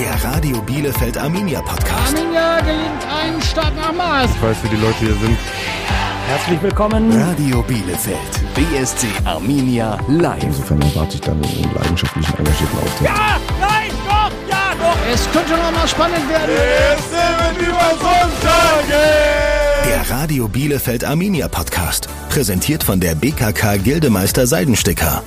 Der Radio Bielefeld Arminia Podcast. Arminia gelingt ein Start nach Maß. Ich weiß, wie die Leute hier sind. Herzlich willkommen. Radio Bielefeld. BSC Arminia live. Insofern erwarte ich dann einen leidenschaftlichen, engagierten Auftritt. Ja, nein, doch, ja, doch. Es könnte noch mal spannend werden. Der Radio Bielefeld Arminia Podcast. Präsentiert von der BKK Gildemeister Seidensticker.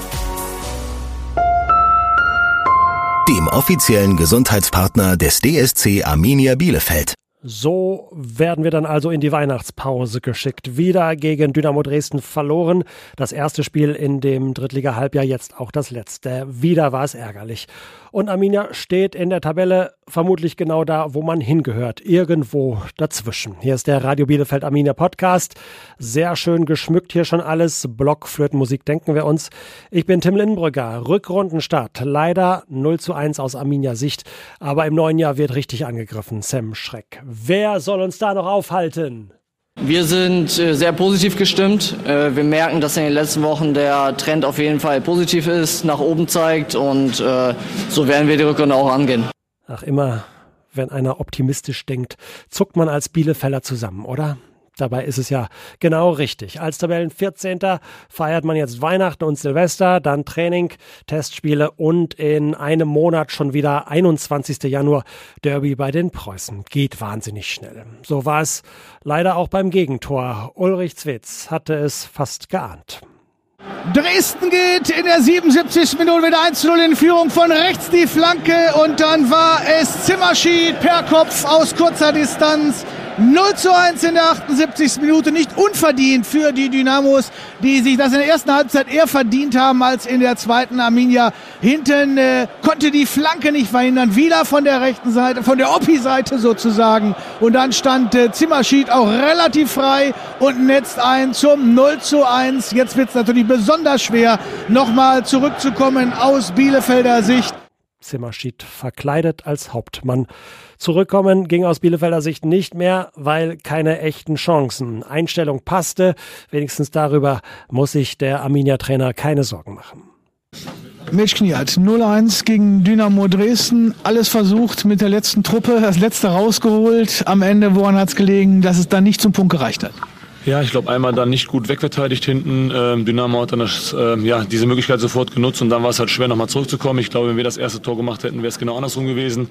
Dem offiziellen Gesundheitspartner des DSC Arminia Bielefeld. So werden wir dann also in die Weihnachtspause geschickt. Wieder gegen Dynamo Dresden verloren. Das erste Spiel in dem Drittliga-Halbjahr, jetzt auch das letzte. Wieder war es ärgerlich. Und Arminia steht in der Tabelle vermutlich genau da, wo man hingehört. Irgendwo dazwischen. Hier ist der Radio Bielefeld Arminia Podcast. Sehr schön geschmückt hier schon alles. Blockflötenmusik denken wir uns. Ich bin Tim Lindenbrügger. Rückrundenstart. Leider 0:1 aus Arminia Sicht. Aber im neuen Jahr wird richtig angegriffen. Sam Schreck. Wer soll uns da noch aufhalten? Wir sind sehr positiv gestimmt. Wir merken, dass in den letzten Wochen der Trend auf jeden Fall positiv ist, nach oben zeigt und so werden wir die Rückrunde auch angehen. Ach, immer, wenn einer optimistisch denkt, zuckt man als Bielefelder zusammen, oder? Dabei ist es ja genau richtig. Als Tabellen 14. feiert man jetzt Weihnachten und Silvester, dann Training, Testspiele und in einem Monat schon wieder 21. Januar Derby bei den Preußen. Geht wahnsinnig schnell. So war es leider auch beim Gegentor. Ulrich Zwetz hatte es fast geahnt. Dresden geht in der 77. Minute wieder 1:0 in Führung, von rechts die Flanke und dann war es Zimmerschied per Kopf aus kurzer Distanz. 0:1 in der 78. Minute, nicht unverdient für die Dynamos, die sich das in der ersten Halbzeit eher verdient haben als in der zweiten. Arminia hinten konnte die Flanke nicht verhindern, wieder von der rechten Seite, von der Oppi-Seite sozusagen. Und dann stand Zimmerschied auch relativ frei und netzt ein zum 0:1. Jetzt wird es natürlich besonders schwer, nochmal zurückzukommen aus Bielefelder Sicht. Zimmerschied verkleidet als Hauptmann. Zurückkommen ging aus Bielefelder Sicht nicht mehr, weil keine echten Chancen. Einstellung passte, wenigstens darüber muss sich der Arminia-Trainer keine Sorgen machen. Mitch Kniat, 0:1 gegen Dynamo Dresden. Alles versucht mit der letzten Truppe, das letzte rausgeholt. Am Ende, woran hat es gelegen, dass es dann nicht zum Punkt gereicht hat? Ja, ich glaube, einmal dann nicht gut wegverteidigt hinten. Dynamo hat dann diese Möglichkeit sofort genutzt und dann war es halt schwer, nochmal zurückzukommen. Ich glaube, wenn wir das erste Tor gemacht hätten, wäre es genau andersrum gewesen.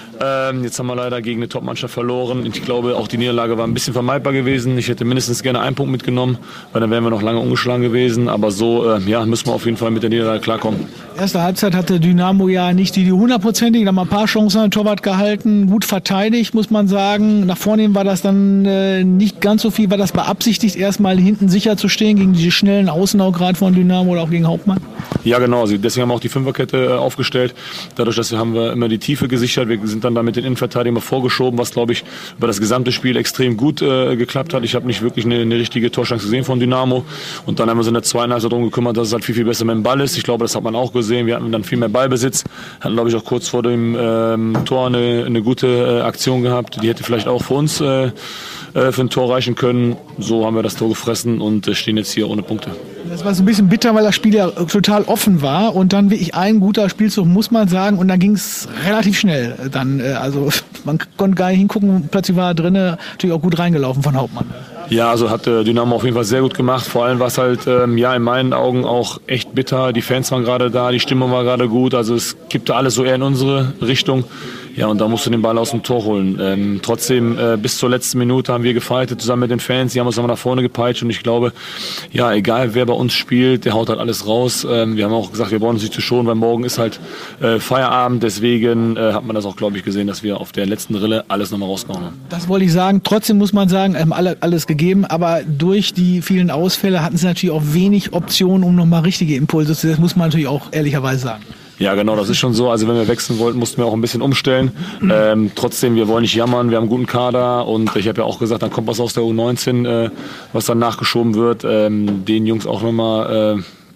Jetzt haben wir leider gegen eine Top-Mannschaft verloren. Ich glaube, auch die Niederlage war ein bisschen vermeidbar gewesen. Ich hätte mindestens gerne einen Punkt mitgenommen, weil dann wären wir noch lange ungeschlagen gewesen. Aber so müssen wir auf jeden Fall mit der Niederlage klarkommen. Erste Halbzeit hatte Dynamo ja nicht die 100%, da haben wir ein paar Chancen an den Torwart gehalten. Gut verteidigt, muss man sagen. Nach vorne hin war das dann nicht ganz so viel. War das beabsichtigt, erstmal hinten sicher zu stehen gegen die schnellen Außen auch gerade von Dynamo oder auch gegen Hauptmann? Ja, genau. Also deswegen haben wir auch die Fünferkette aufgestellt. Dadurch, haben wir immer die Tiefe gesichert. Wir sind dann da mit den Innenverteidigern vorgeschoben, was, glaube ich, über das gesamte Spiel extrem gut geklappt hat. Ich habe nicht wirklich eine richtige Torchance gesehen von Dynamo. Und dann haben wir uns in der zweiten Halbzeit darum gekümmert, dass es halt viel, viel besser mit dem Ball ist. Ich glaube, das hat man auch gesehen. Wir hatten dann viel mehr Ballbesitz. Hatten, glaube ich, auch kurz vor dem Tor eine gute Aktion gehabt. Die hätte vielleicht auch für uns für ein Tor reichen können. So haben wir das Tor gefressen und stehen jetzt hier ohne Punkte. Das war so ein bisschen bitter, weil das Spiel ja total offen war und dann wirklich ein guter Spielzug, muss man sagen, und dann ging es relativ schnell. Dann, also man konnte gar nicht hingucken, plötzlich war er drin, natürlich auch gut reingelaufen von Hauptmann. Ja, also hat Dynamo auf jeden Fall sehr gut gemacht. Vor allem war es halt in meinen Augen auch echt bitter. Die Fans waren gerade da, die Stimmung war gerade gut. Also es kippte alles so eher in unsere Richtung. Ja, und da musst du den Ball aus dem Tor holen. Trotzdem, bis zur letzten Minute haben wir gefightet zusammen mit den Fans. Die haben uns nochmal nach vorne gepeitscht. Und ich glaube, ja, egal wer bei uns spielt, der haut halt alles raus. Wir haben auch gesagt, wir brauchen uns nicht zu schonen, weil morgen ist halt Feierabend. Deswegen hat man das auch, glaube ich, gesehen, dass wir auf der letzten Rille alles nochmal rausgehauen haben. Das wollte ich sagen. Trotzdem muss man sagen, alles gegeben. Aber durch die vielen Ausfälle hatten sie natürlich auch wenig Optionen, um nochmal richtige Impulse zu setzen. Das muss man natürlich auch ehrlicherweise sagen. Ja, genau, das ist schon so. Also wenn wir wechseln wollten, mussten wir auch ein bisschen umstellen. Trotzdem, wir wollen nicht jammern, wir haben einen guten Kader und ich habe ja auch gesagt, dann kommt was aus der U19, was dann nachgeschoben wird. Den Jungs auch nochmal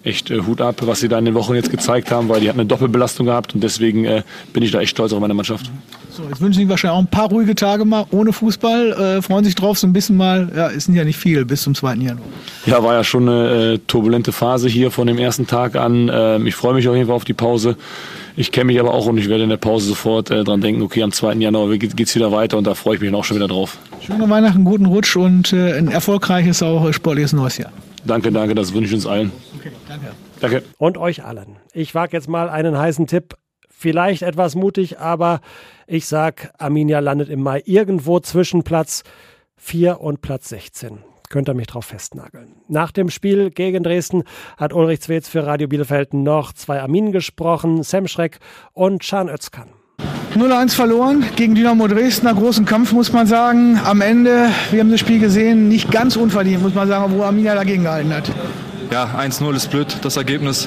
echt Hut ab, was sie da in den Wochen jetzt gezeigt haben, weil die hatten eine Doppelbelastung gehabt und deswegen bin ich da echt stolz auf meine Mannschaft. So, jetzt wünschen Sie wahrscheinlich auch ein paar ruhige Tage mal ohne Fußball. Freuen sich drauf, so ein bisschen mal, ja, ist ja nicht viel, bis zum 2. Januar. Ja, war ja schon eine turbulente Phase hier von dem ersten Tag an. Ich freue mich auf jeden Fall auf die Pause. Ich kenne mich aber auch und ich werde in der Pause sofort dran denken, okay, am 2. Januar geht's wieder weiter und da freue ich mich auch schon wieder drauf. Schöne Weihnachten, guten Rutsch und ein erfolgreiches, auch sportliches neues Jahr. Danke, das wünsche ich uns allen. Okay, danke. Danke. Und euch allen. Ich wage jetzt mal einen heißen Tipp. Vielleicht etwas mutig, aber ich sag, Arminia landet im Mai irgendwo zwischen Platz 4 und Platz 16. Könnt ihr mich drauf festnageln. Nach dem Spiel gegen Dresden hat Ulrich Zweetz für Radio Bielefeld noch 2 Arminen gesprochen, Sam Schreck und Can Özkan. 0-1 verloren gegen Dynamo Dresden, einen großen Kampf, muss man sagen. Am Ende, wir haben das Spiel gesehen, nicht ganz unverdient, muss man sagen, obwohl Arminia dagegen gehalten hat. Ja, 1-0 ist blöd, das Ergebnis.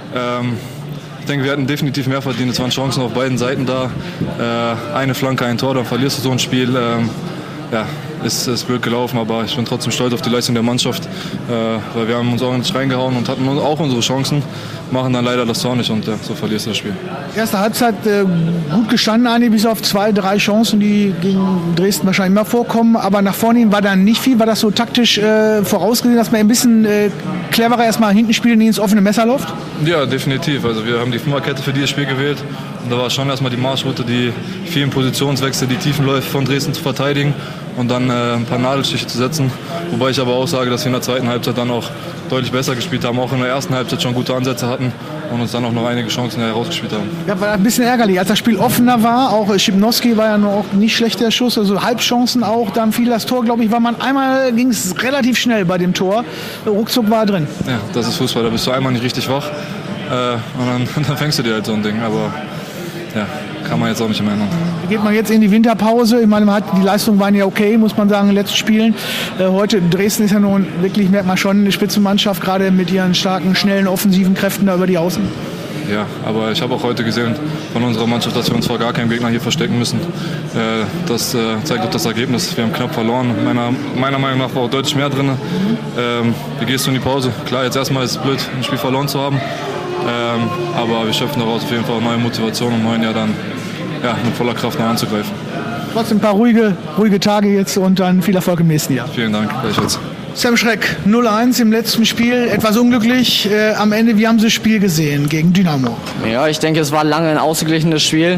Ich denke, wir hatten definitiv mehr verdient. Es waren Chancen auf beiden Seiten da. Eine Flanke, ein Tor, dann verlierst du so ein Spiel. Ja, ist blöd gelaufen, aber ich bin trotzdem stolz auf die Leistung der Mannschaft, weil wir haben uns auch nicht reingehauen und hatten auch unsere Chancen, machen dann leider das Tor nicht und so verlierst du das Spiel. Erste Halbzeit gut gestanden, Andi, bis auf 2, 3 Chancen, die gegen Dresden wahrscheinlich immer vorkommen, aber nach vorne hin war dann nicht viel. War das so taktisch vorausgesehen, dass man ein bisschen cleverer erstmal hinten spielen, die ins offene Messer läuft? Ja, definitiv. Also wir haben die Fünferkette für dieses Spiel gewählt und da war schon erstmal die Marschroute, die vielen Positionswechsel, die Tiefenläufe von Dresden zu verteidigen und dann ein paar Nadelstiche zu setzen. Wobei ich aber auch sage, dass wir in der zweiten Halbzeit dann auch deutlich besser gespielt haben, auch in der ersten Halbzeit schon gute Ansätze hatten und uns dann auch noch einige Chancen herausgespielt haben. Ja, war ein bisschen ärgerlich, als das Spiel offener war, auch Schipnowski war ja noch auch nicht schlecht der Schuss, also Halbchancen auch, dann fiel das Tor, glaube ich, einmal ging es relativ schnell bei dem Tor, ruckzuck war er drin. Ja, das ist Fußball, da bist du einmal nicht richtig wach und dann fängst du dir halt so ein Ding, aber ja, kann man jetzt auch nicht mehr ändern. Geht man jetzt in die Winterpause? Ich meine, die Leistungen waren ja okay, muss man sagen, in den letzten Spielen. Heute Dresden ist ja nun wirklich, merkt man schon, eine Spitzenmannschaft, gerade mit ihren starken, schnellen, offensiven Kräften da über die Außen. Ja, aber ich habe auch heute gesehen von unserer Mannschaft, dass wir uns vor gar keinem Gegner hier verstecken müssen. Das zeigt auch das Ergebnis. Wir haben knapp verloren. Meiner Meinung nach war auch deutlich mehr drin. Wie gehst du in die Pause? Klar, jetzt erstmal ist es blöd, ein Spiel verloren zu haben. Aber wir schöpfen daraus auf jeden Fall neue Motivation, um im neuen Jahr dann mit voller Kraft noch anzugreifen. Trotzdem ein paar ruhige Tage jetzt und dann viel Erfolg im nächsten Jahr. Vielen Dank, gleichfalls. Sam Schreck, 0-1 im letzten Spiel, etwas unglücklich. Am Ende, wie haben Sie das Spiel gesehen gegen Dynamo? Ja, ich denke, es war lange ein ausgeglichenes Spiel.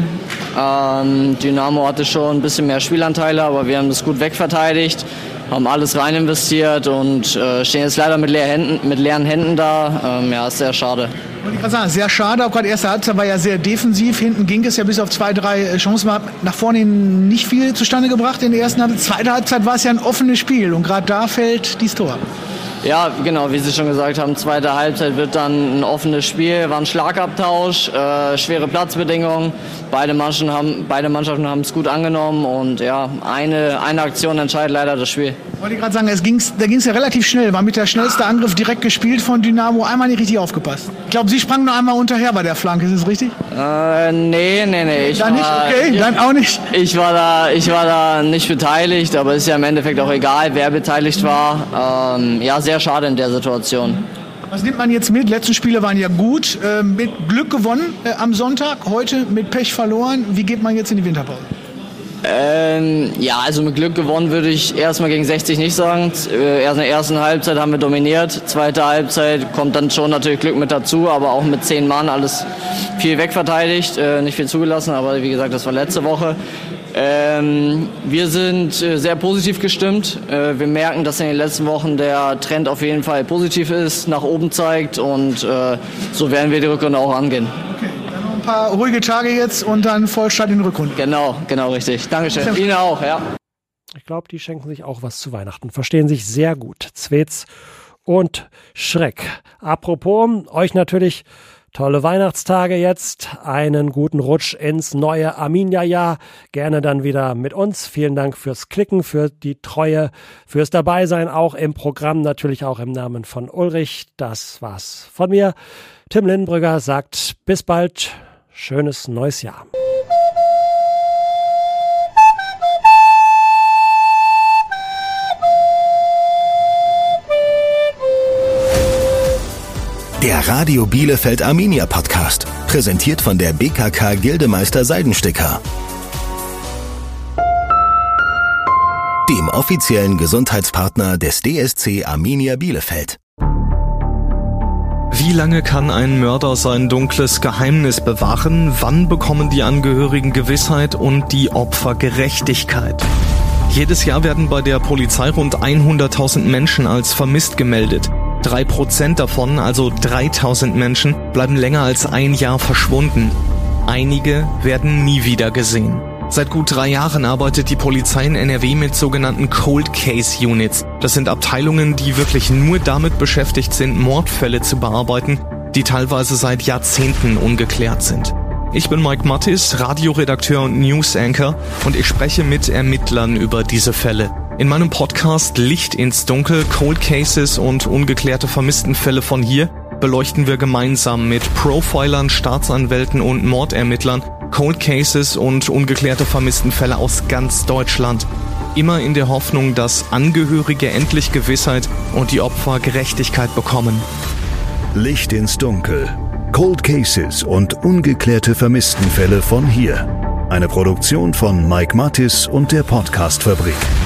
Dynamo hatte schon ein bisschen mehr Spielanteile, aber wir haben das gut wegverteidigt, haben alles rein investiert und stehen jetzt leider mit leeren Händen da. Ja, ist sehr schade. Wollte ich gerade sagen, sehr schade, auch gerade erste Halbzeit war ja sehr defensiv, hinten ging es ja bis auf 2, 3 Chancen, man hat nach vorne hin nicht viel zustande gebracht in der ersten Halbzeit. Zweite Halbzeit war es ja ein offenes Spiel und gerade da fällt dieses Tor. Ja, genau, wie Sie schon gesagt haben, zweite Halbzeit wird dann ein offenes Spiel, war ein Schlagabtausch, schwere Platzbedingungen. Beide Mannschaften haben es gut angenommen und ja, eine Aktion entscheidet leider das Spiel. Wollte ich gerade sagen, da ging es ja relativ schnell, war mit der schnellste Angriff direkt gespielt von Dynamo, einmal nicht richtig aufgepasst. Ich glaube, Sie sprangen noch einmal unterher bei der Flanke, ist das richtig? Nee. Dann nicht? Okay, dann auch nicht? Ich war da nicht beteiligt, aber ist ja im Endeffekt auch egal, wer beteiligt war. Ja, sehr schade in der Situation. Was nimmt man jetzt mit? Letzten Spiele waren ja gut, mit Glück gewonnen am Sonntag, heute mit Pech verloren. Wie geht man jetzt in die Winterpause? Ja, also mit Glück gewonnen würde ich erstmal gegen 60 nicht sagen. Erst in der ersten Halbzeit haben wir dominiert. Zweite Halbzeit kommt dann schon natürlich Glück mit dazu, aber auch mit 10 Mann alles viel wegverteidigt, nicht viel zugelassen, aber wie gesagt, das war letzte Woche. Wir sind sehr positiv gestimmt. Wir merken, dass in den letzten Wochen der Trend auf jeden Fall positiv ist, nach oben zeigt und so werden wir die Rückrunde auch angehen. Okay, dann noch ein paar ruhige Tage jetzt und dann Vollstart in die Rückrunde. Genau, richtig. Dankeschön. Ihnen auch, ja. Ich glaube, die schenken sich auch was zu Weihnachten. Verstehen sich sehr gut. Zweetz und Schreck. Apropos, euch natürlich tolle Weihnachtstage jetzt, einen guten Rutsch ins neue Arminia-Jahr. Gerne dann wieder mit uns. Vielen Dank fürs Klicken, für die Treue, fürs Dabeisein, auch im Programm, natürlich auch im Namen von Ulrich. Das war's von mir. Tim Lindenbrügger sagt bis bald, schönes neues Jahr. Der Radio Bielefeld Arminia Podcast. Präsentiert von der BKK Gildemeister Seidensticker. Dem offiziellen Gesundheitspartner des DSC Arminia Bielefeld. Wie lange kann ein Mörder sein dunkles Geheimnis bewahren? Wann bekommen die Angehörigen Gewissheit und die Opfer Gerechtigkeit? Jedes Jahr werden bei der Polizei rund 100.000 Menschen als vermisst gemeldet. 3% davon, also 3.000 Menschen, bleiben länger als ein Jahr verschwunden. Einige werden nie wieder gesehen. Seit gut 3 Jahren arbeitet die Polizei in NRW mit sogenannten Cold Case Units. Das sind Abteilungen, die wirklich nur damit beschäftigt sind, Mordfälle zu bearbeiten, die teilweise seit Jahrzehnten ungeklärt sind. Ich bin Mike Mattis, Radioredakteur und News-Anchor, und ich spreche mit Ermittlern über diese Fälle. In meinem Podcast Licht ins Dunkel, Cold Cases und ungeklärte Vermisstenfälle von hier beleuchten wir gemeinsam mit Profilern, Staatsanwälten und Mordermittlern Cold Cases und ungeklärte Vermisstenfälle aus ganz Deutschland. Immer in der Hoffnung, dass Angehörige endlich Gewissheit und die Opfer Gerechtigkeit bekommen. Licht ins Dunkel. Cold Cases und ungeklärte Vermisstenfälle von hier. Eine Produktion von Mike Mattis und der Podcast-Fabrik.